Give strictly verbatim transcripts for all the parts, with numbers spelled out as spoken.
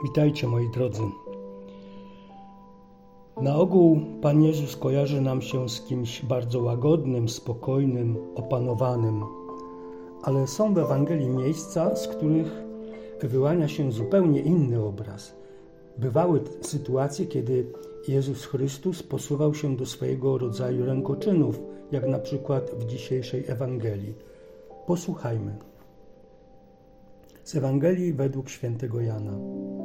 Witajcie moi drodzy. Na ogół Pan Jezus kojarzy nam się z kimś bardzo łagodnym, spokojnym, opanowanym. Ale są w Ewangelii miejsca, z których wyłania się zupełnie inny obraz. Bywały sytuacje, kiedy Jezus Chrystus posuwał się do swojego rodzaju rękoczynów, jak na przykład w dzisiejszej Ewangelii. Posłuchajmy. Z Ewangelii według świętego Jana.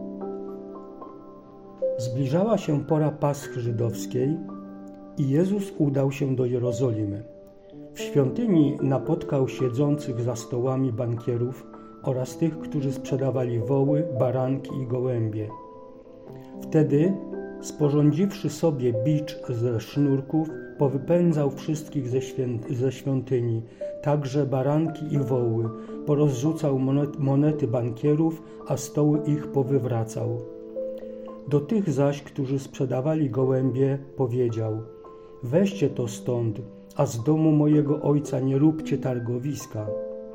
Zbliżała się pora Paschy żydowskiej i Jezus udał się do Jerozolimy. W świątyni napotkał siedzących za stołami bankierów oraz tych, którzy sprzedawali woły, baranki i gołębie. Wtedy, sporządziwszy sobie bicz ze sznurków, powypędzał wszystkich ze, świę- ze świątyni, także baranki i woły, porozrzucał monet- monety bankierów, a stoły ich powywracał. Do tych zaś, którzy sprzedawali gołębie, powiedział: weźcie to stąd, a z domu mojego ojca nie róbcie targowiska.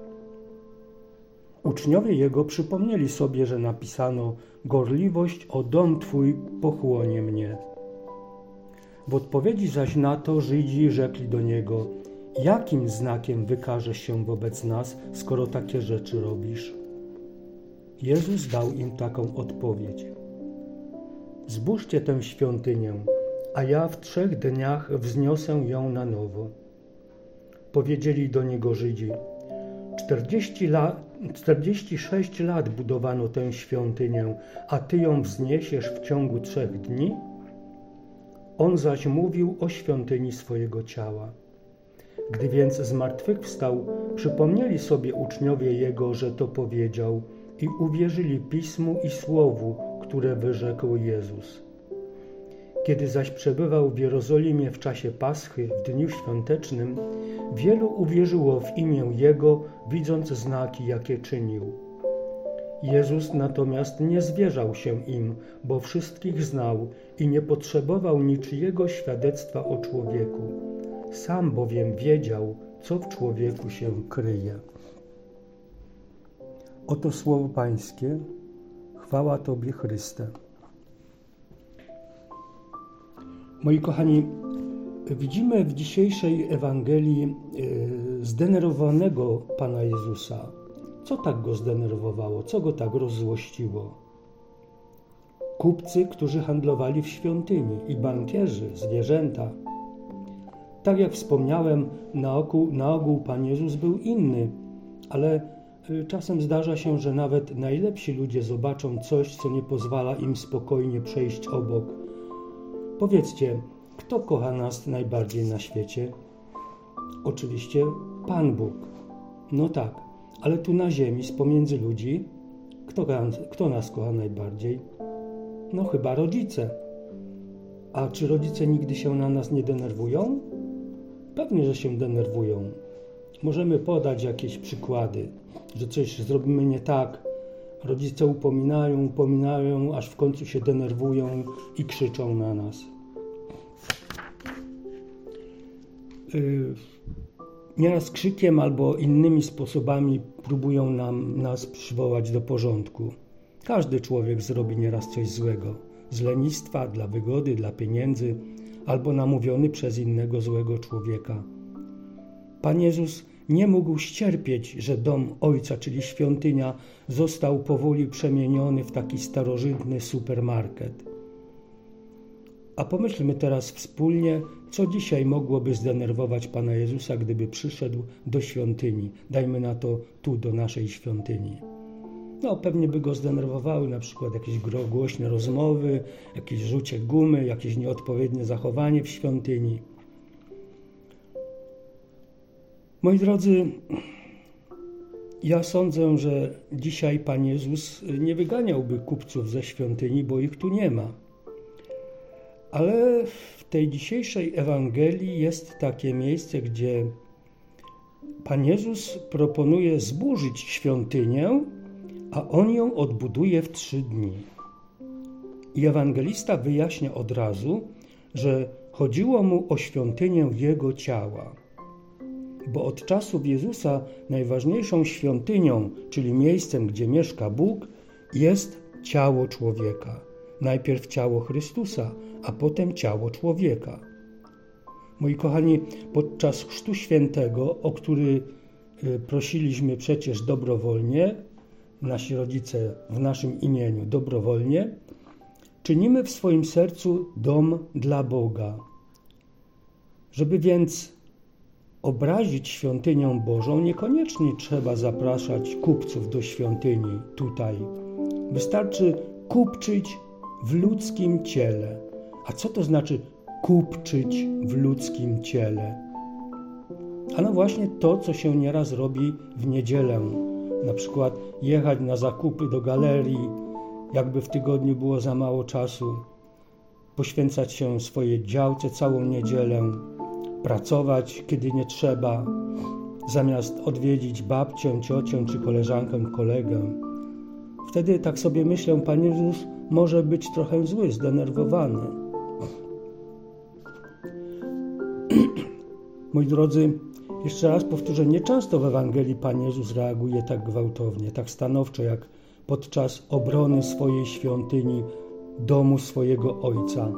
Uczniowie jego przypomnieli sobie, że napisano: gorliwość o dom twój pochłonie mnie. W odpowiedzi zaś na to Żydzi rzekli do niego: jakim znakiem wykażesz się wobec nas, skoro takie rzeczy robisz? Jezus dał im taką odpowiedź: zbóżcie tę świątynię, a ja w trzech dniach wzniosę ją na nowo. Powiedzieli do niego Żydzi: czterdzieści lat, czterdzieści sześć lat budowano tę świątynię, a ty ją wzniesiesz w ciągu trzech dni? On zaś mówił o świątyni swojego ciała. Gdy więc zmartwychwstał, przypomnieli sobie uczniowie jego, że to powiedział, i uwierzyli Pismu i Słowu, które wyrzekł Jezus. Kiedy zaś przebywał w Jerozolimie w czasie Paschy, w dniu świątecznym, wielu uwierzyło w imię Jego, widząc znaki, jakie czynił. Jezus natomiast nie zwierzał się im, bo wszystkich znał i nie potrzebował niczyjego świadectwa o człowieku. Sam bowiem wiedział, co w człowieku się kryje. Oto słowo Pańskie. Chwała Tobie, Chryste. Moi kochani, widzimy w dzisiejszej Ewangelii zdenerwowanego Pana Jezusa. Co tak go zdenerwowało? Co go tak rozzłościło? Kupcy, którzy handlowali w świątyni, i bankierzy, zwierzęta. Tak jak wspomniałem, na ogół, na ogół Pan Jezus był inny, ale czasem zdarza się, że nawet najlepsi ludzie zobaczą coś, co nie pozwala im spokojnie przejść obok. Powiedzcie, kto kocha nas najbardziej na świecie? Oczywiście Pan Bóg. No tak, ale tu na ziemi, z pomiędzy ludzi, kto, kto nas kocha najbardziej? No chyba rodzice. A czy rodzice nigdy się na nas nie denerwują? Pewnie, że się denerwują. Możemy podać jakieś przykłady, że coś zrobimy nie tak. Rodzice upominają, upominają, aż w końcu się denerwują i krzyczą na nas. Yy, nieraz krzykiem albo innymi sposobami próbują nam, nas przywołać do porządku. Każdy człowiek zrobi nieraz coś złego. Z lenistwa, dla wygody, dla pieniędzy, albo namówiony przez innego złego człowieka. Pan Jezus nie mógł ścierpieć, że dom Ojca, czyli świątynia, został powoli przemieniony w taki starożytny supermarket. A pomyślmy teraz wspólnie, co dzisiaj mogłoby zdenerwować Pana Jezusa, gdyby przyszedł do świątyni. Dajmy na to tu, do naszej świątyni. No, pewnie by go zdenerwowały na przykład jakieś głośne rozmowy, jakieś rzucie gumy, jakieś nieodpowiednie zachowanie w świątyni. Moi drodzy, ja sądzę, że dzisiaj Pan Jezus nie wyganiałby kupców ze świątyni, bo ich tu nie ma. Ale w tej dzisiejszej Ewangelii jest takie miejsce, gdzie Pan Jezus proponuje zburzyć świątynię, a On ją odbuduje w trzy dni. I ewangelista wyjaśnia od razu, że chodziło mu o świątynię Jego ciała. Bo od czasów Jezusa najważniejszą świątynią, czyli miejscem, gdzie mieszka Bóg, jest ciało człowieka. Najpierw ciało Chrystusa, a potem ciało człowieka. Moi kochani, podczas Chrztu Świętego, o który prosiliśmy przecież dobrowolnie, nasi rodzice w naszym imieniu dobrowolnie, czynimy w swoim sercu dom dla Boga. Żeby więc obrazić świątynię Bożą, niekoniecznie trzeba zapraszać kupców do świątyni tutaj. Wystarczy kupczyć w ludzkim ciele. A co to znaczy kupczyć w ludzkim ciele? Ano właśnie to, co się nieraz robi w niedzielę. Na przykład jechać na zakupy do galerii, jakby w tygodniu było za mało czasu, poświęcać się swojej działce całą niedzielę, pracować, kiedy nie trzeba, zamiast odwiedzić babcię, ciocię czy koleżankę, kolegę. Wtedy tak sobie myślę, Pan Jezus może być trochę zły, zdenerwowany. Moi drodzy, jeszcze raz powtórzę, nieczęsto w Ewangelii Pan Jezus reaguje tak gwałtownie, tak stanowczo, jak podczas obrony swojej świątyni, domu swojego Ojca.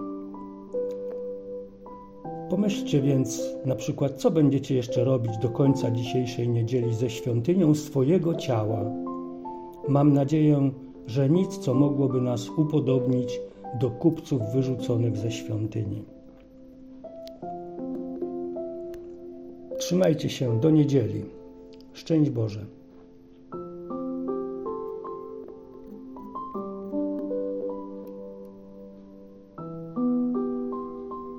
Pomyślcie więc na przykład, co będziecie jeszcze robić do końca dzisiejszej niedzieli ze świątynią swojego ciała. Mam nadzieję, że nic, co mogłoby nas upodobnić do kupców wyrzuconych ze świątyni. Trzymajcie się do niedzieli. Szczęść Boże.